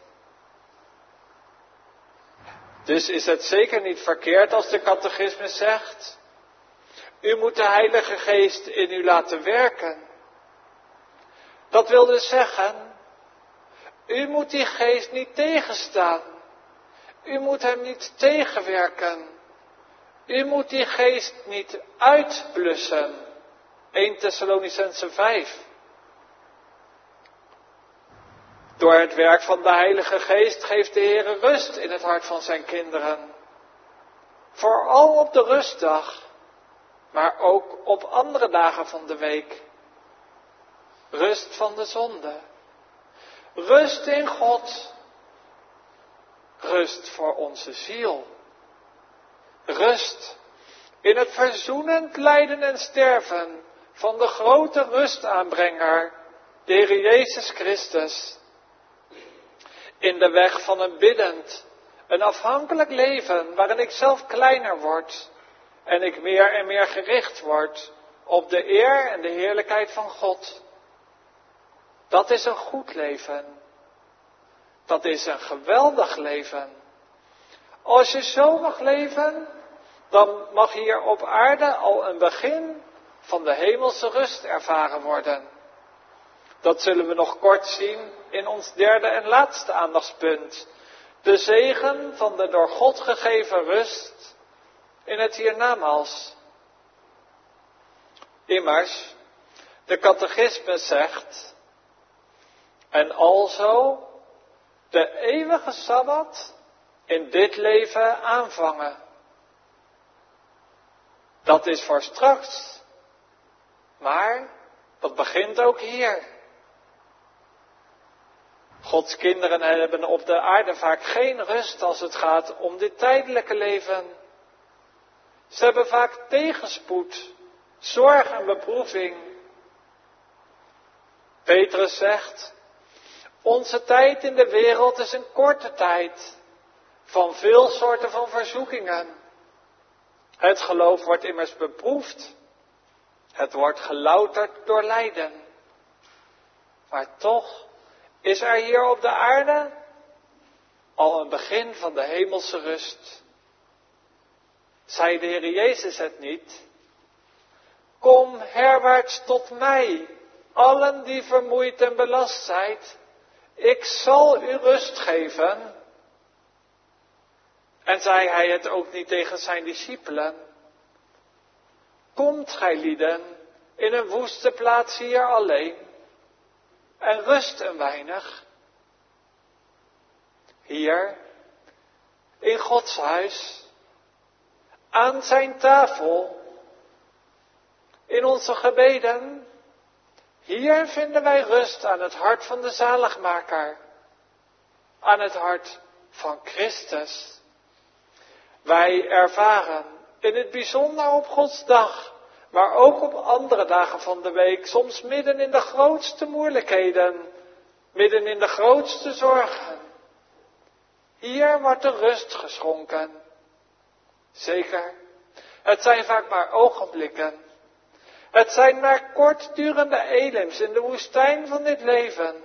Dus is het zeker niet verkeerd als de catechismus zegt, u moet de Heilige Geest in u laten werken. Dat wil dus zeggen, u moet die Geest niet tegenstaan. U moet hem niet tegenwerken. U moet die Geest niet uitblussen. Eerste Thessalonicenzen vijf. Door het werk van de Heilige Geest geeft de Heer rust in het hart van zijn kinderen. Vooral op de rustdag, maar ook op andere dagen van de week. Rust van de zonde. Rust in God. Rust voor onze ziel. Rust in het verzoenend lijden en sterven van de grote rustaanbrenger, de Heer Jezus Christus. In de weg van een biddend, een afhankelijk leven waarin ik zelf kleiner word en ik meer en meer gericht word op de eer en de heerlijkheid van God. Dat is een goed leven. Dat is een geweldig leven. Als je zo mag leven, dan mag hier op aarde al een begin van de hemelse rust ervaren worden. Dat zullen we nog kort zien in ons derde en laatste aandachtspunt. De zegen van de door God gegeven rust in het hiernamaals. Immers, de catechismus zegt, en alzo de eeuwige Sabbat in dit leven aanvangen. Dat is voor straks. Maar dat begint ook hier. Gods kinderen hebben op de aarde vaak geen rust als het gaat om dit tijdelijke leven. Ze hebben vaak tegenspoed, zorg en beproeving. Petrus zegt, onze tijd in de wereld is een korte tijd, van veel soorten van verzoekingen. Het geloof wordt immers beproefd, het wordt gelouterd door lijden. Maar toch is er hier op de aarde al een begin van de hemelse rust. Zei de Heer Jezus het niet? Kom herwaarts tot mij, allen die vermoeid en belast zijt. Ik zal u rust geven. En zei hij het ook niet tegen zijn discipelen? Komt gij lieden in een woeste plaats hier alleen en rust een weinig. Hier, in Gods huis, aan zijn tafel, in onze gebeden, hier vinden wij rust aan het hart van de zaligmaker, aan het hart van Christus. Wij ervaren in het bijzonder op Gods dag, maar ook op andere dagen van de week, soms midden in de grootste moeilijkheden, midden in de grootste zorgen. Hier wordt de rust geschonken. Zeker, het zijn vaak maar ogenblikken. Het zijn maar kortdurende elims in de woestijn van dit leven.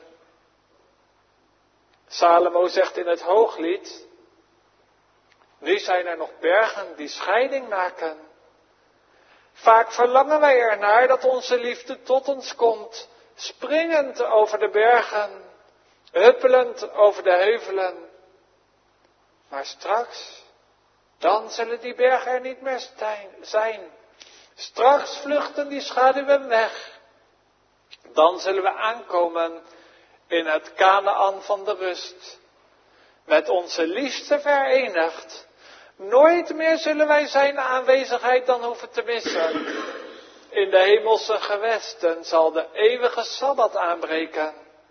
Salomo zegt in het Hooglied, nu zijn er nog bergen die scheiding maken. Vaak verlangen wij ernaar dat onze liefde tot ons komt, springend over de bergen, huppelend over de heuvelen. Maar straks, dan zullen die bergen er niet meer zijn. Straks vluchten die schaduwen weg. Dan zullen we aankomen in het Kanaan van de rust. Met onze liefste verenigd. Nooit meer zullen wij zijn aanwezigheid dan hoeven te missen. In de hemelse gewesten zal de eeuwige Sabbat aanbreken.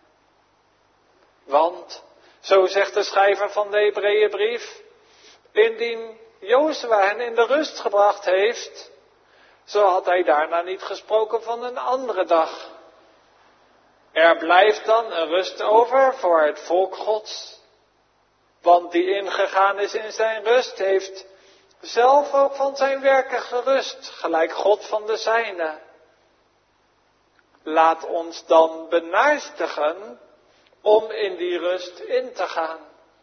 Want, zo zegt de schrijver van de Hebreeënbrief, indien Jozua hen in de rust gebracht heeft, zo had hij daarna niet gesproken van een andere dag. Er blijft dan een rust over voor het volk Gods. Want die ingegaan is in zijn rust, heeft zelf ook van zijn werken gerust, gelijk God van de zijne. Laat ons dan benaarstigen om in die rust in te gaan.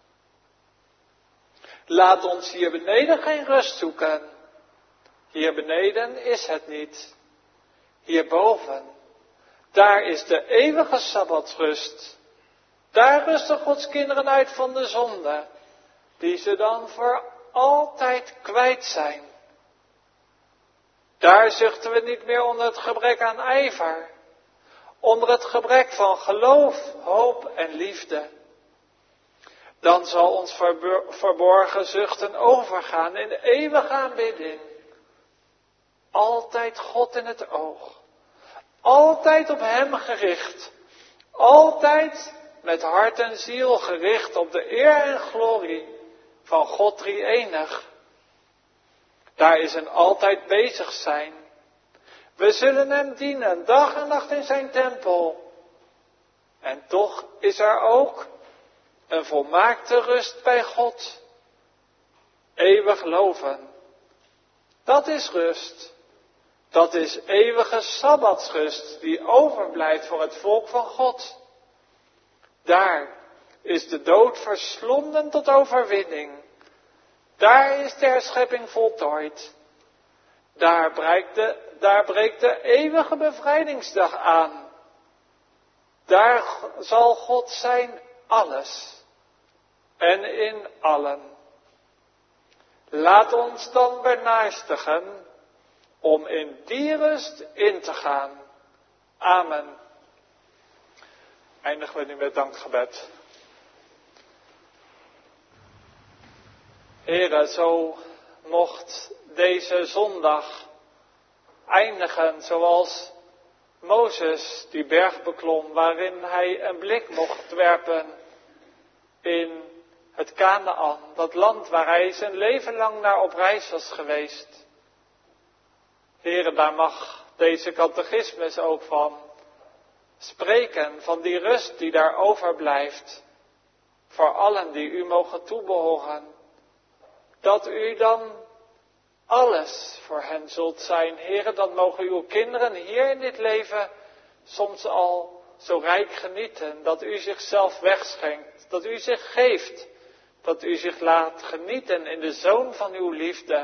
Laat ons hier beneden geen rust zoeken. Hier beneden is het niet. Hierboven, daar is de eeuwige Sabbatrust. Daar rusten Gods kinderen uit van de zonde, die ze dan voor altijd kwijt zijn. Daar zuchten we niet meer onder het gebrek aan ijver, onder het gebrek van geloof, hoop en liefde. Dan zal ons verborgen zuchten overgaan in eeuwige aanbidding. Altijd God in het oog, altijd op Hem gericht, altijd met hart en ziel gericht op de eer en glorie van God drie-enig. Daar is een altijd bezig zijn. We zullen Hem dienen, dag en nacht in zijn tempel. En toch is er ook een volmaakte rust bij God. Eeuwig loven. Dat is rust. Dat is eeuwige Sabbatsrust die overblijft voor het volk van God. Daar is de dood verslonden tot overwinning. Daar is de herschepping voltooid. Daar breekt de, daar breekt de eeuwige bevrijdingsdag aan. Daar zal God zijn alles en in allen. Laat ons dan benaastigen om in die rust in te gaan. Amen. Eindigen we nu met dankgebed. Heere, zo mocht deze zondag eindigen zoals Mozes die berg beklom, waarin hij een blik mocht werpen in het Kanaan, dat land waar hij zijn leven lang naar op reis was geweest. Heere, daar mag deze catechismus ook van spreken, van die rust die daar overblijft, voor allen die u mogen toebehoren. Dat u dan alles voor hen zult zijn. Heere, dan mogen uw kinderen hier in dit leven soms al zo rijk genieten, dat u zichzelf wegschenkt, dat u zich geeft, dat u zich laat genieten in de zoon van uw liefde.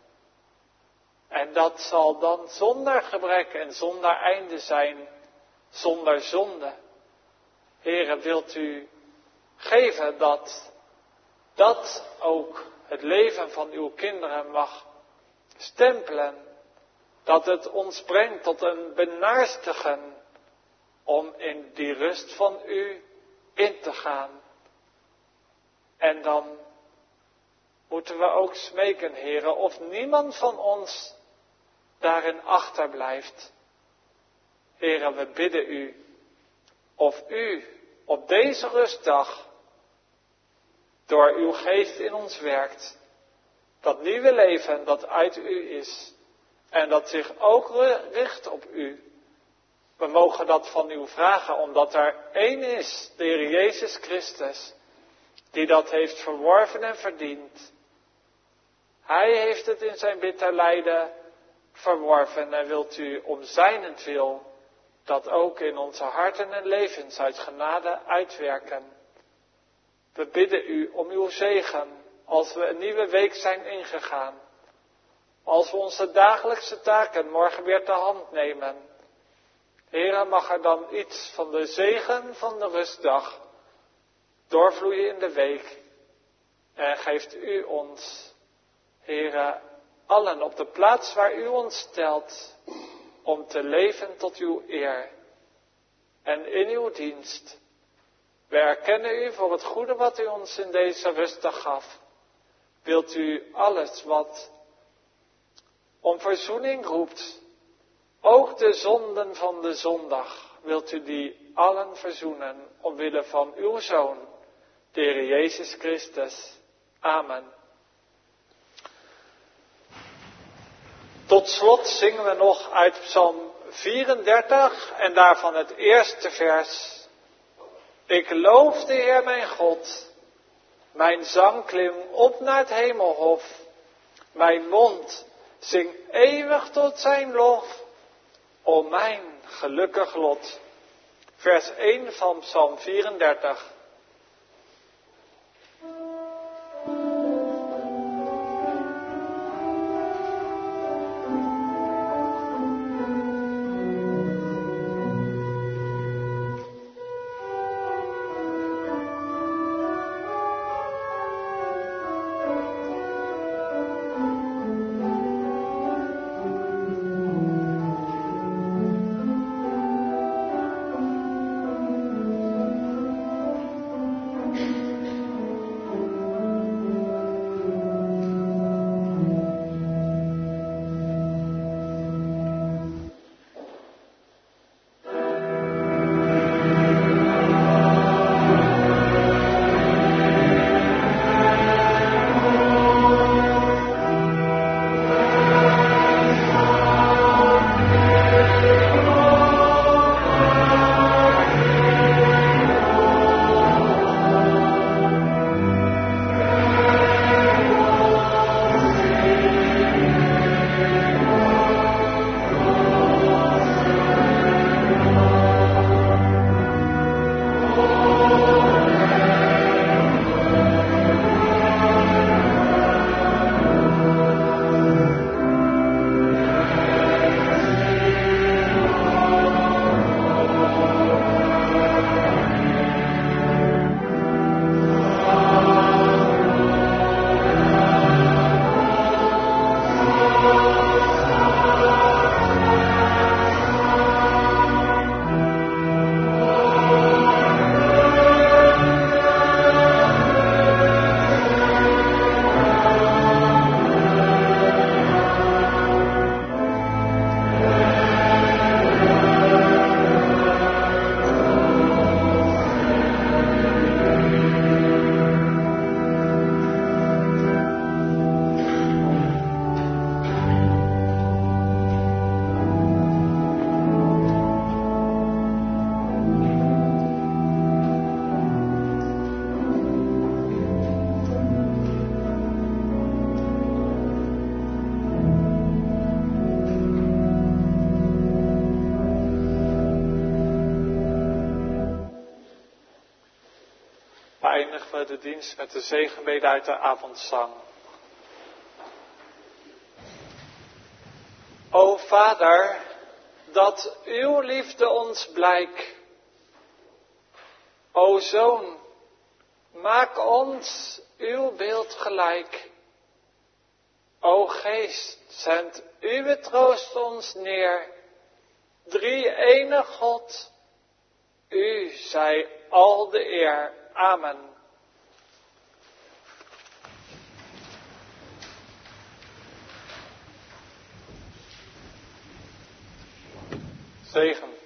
En dat zal dan zonder gebrek en zonder einde zijn, zonder zonde. Heere, wilt u geven dat dat ook het leven van uw kinderen mag stempelen, dat het ons brengt tot een benaarstigen om in die rust van u in te gaan. En dan moeten we ook smeken, Heere, of niemand van ons daarin achterblijft. Heere, we bidden u, of u op deze rustdag door uw geest in ons werkt, dat nieuwe leven dat uit u is en dat zich ook richt op u. We mogen dat van u vragen, omdat er één is, de Heer Jezus Christus, die dat heeft verworven en verdiend. Hij heeft het in zijn bitter lijden verworven en wilt u om zijnentwil dat ook in onze harten en levens uit genade uitwerken. We bidden u om uw zegen als we een nieuwe week zijn ingegaan. Als we onze dagelijkse taken morgen weer te hand nemen. Heere, mag er dan iets van de zegen van de rustdag doorvloeien in de week. En geeft u ons, Heere, allen op de plaats waar u ons stelt, om te leven tot uw eer en in uw dienst. We erkennen u voor het goede wat u ons in deze rustdag gaf. Wilt u alles wat om verzoening roept, ook de zonden van de zondag, wilt u die allen verzoenen, omwille van uw Zoon, de Heer Jezus Christus. Amen. Tot slot zingen we nog uit Psalm vierendertig en daarvan het eerste vers. Ik loof de Heer mijn God, mijn zang klim op naar het hemelhof, mijn mond zingt eeuwig tot zijn lof, o mijn gelukkig lot. Vers één van Psalm vierendertig. beëindigen we de dienst met de zegenbede uit de avondzang. O Vader, dat uw liefde ons blijk. O Zoon, maak ons uw beeld gelijk. O Geest, zend uw troost ons neer. Drie ene God, u zij al de eer. Amen. Zegen.